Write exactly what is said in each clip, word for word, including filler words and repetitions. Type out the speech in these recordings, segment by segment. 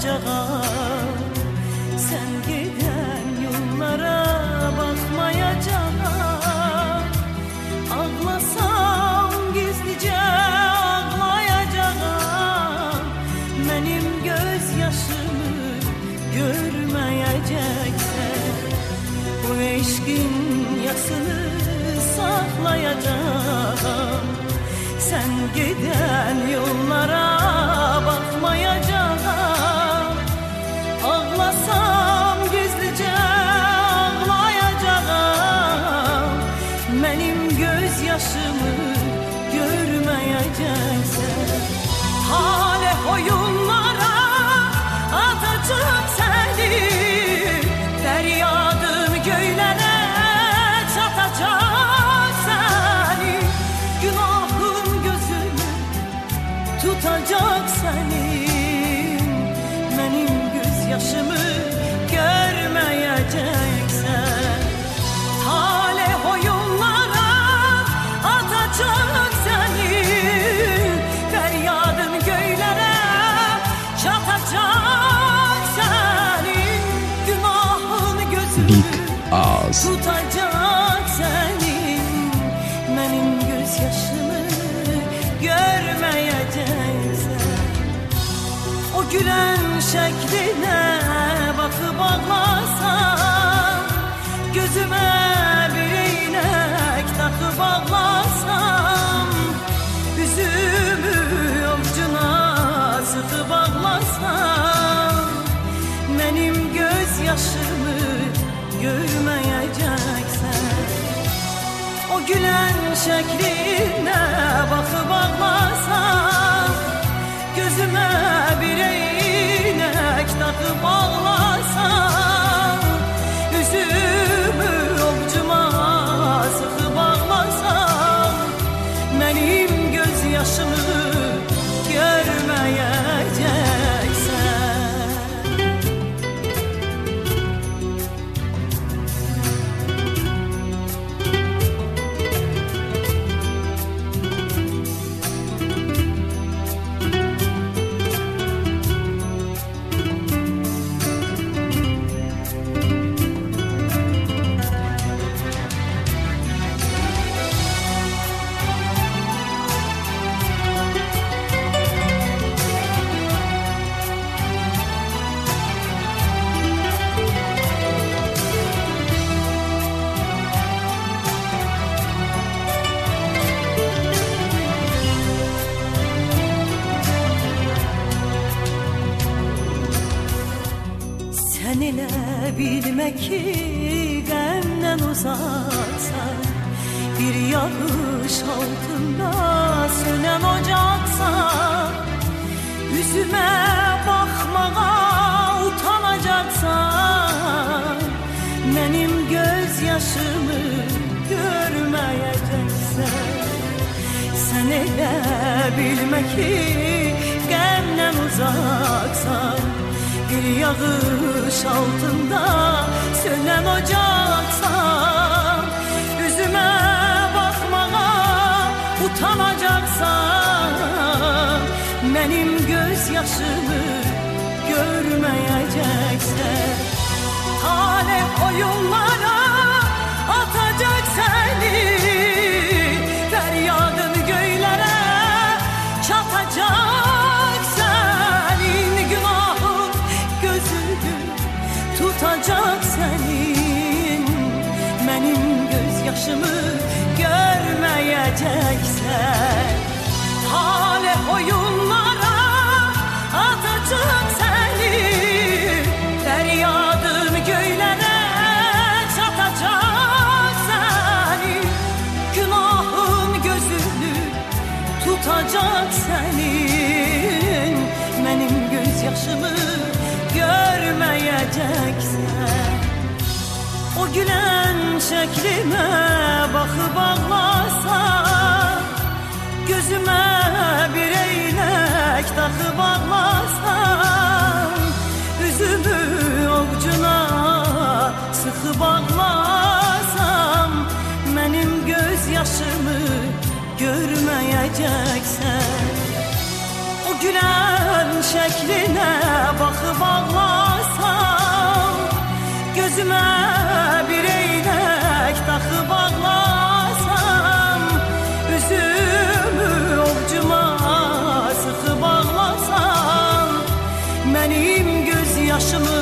bakmayacağım. Sen giden yollara bakmayacağım. Ağlasam gizlice ağlayacağım. Benim gözyaşımı görmeyeceksen bu eşkin yasını saklayacağım. Sen giden yollara bakmayacağım. Ağlasam gizlice ağlayacağım. Benim gözyaşımı görmeyeceksen talih oyunlara atacak seni. Feryadım göylere çatacak seni. Günahın gözünü tutacak seni. Benim gözyaşımı görmeyeceksen talih oyunlara atacak seni. Feryadım göylere çatacak seni. Günahın gözünü tutacak seni. Benim gözyaşımı görmeyeceksen o gülen şekline bakıp ağlasam. Gözüme bir iğnek takıp ağlasam. Üzümü omcuna sıkıp ağlasam. Benim gözyaşımı görmeyeceksen o gülen şekline bakıp ağlasam. Gözüme bir iğnek takıp ağlasam. Üzümü omcuma sıkıp ağlasam. Benim gözyaşımı görmeyeceksen. Sen ile bilmek ki benden uzaksan. Bir yağış altında sönen ocaksan. Yüzüme bakmaya utanacaksan. Benim gözyaşımı görmeyeceksen. Sen ile bilmek ki benden uzaksan. Bir yağış altında sönen ocaksan. Yüzüme bakmaya utanacaksan. Benim gözyaşımı görmeyeceksen talih oyunlara atacak seni. Feryadın göylere çatacak senin. Günahın gözünü tutacak senin. Benim gözyaşımı görmeyeceksen talih oyunlara atacak seni. Feryadın göylere çatacak seni. Günahın gözünü tutacak senin. Benim gözyaşımı görmeyeceksen o gülen şeklime bakıp ağlasam. Gözüme bir eylek takıp ağlasam. Üzümü ovcuna sıkıp ağlasam. Benim gözyaşımı görmeyeceksen o gülen şəklinə baxıb ağlasam, gözümə bir eynək taxıb ağlasam, üzümü ovcuma sıxıb ağlasam, mənim göz yaşımı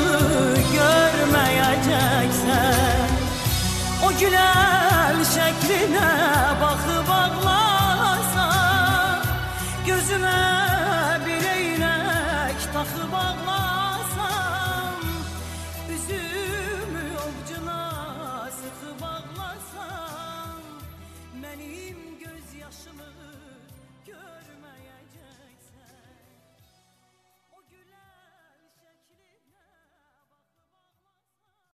görməyəcəksən. O gülen şəklinə baxıb ağlasam, gözümə bir eynək taxıb ağlasam, üzümü ovcuna sıxıb ağlasam, mənim göz yaşımı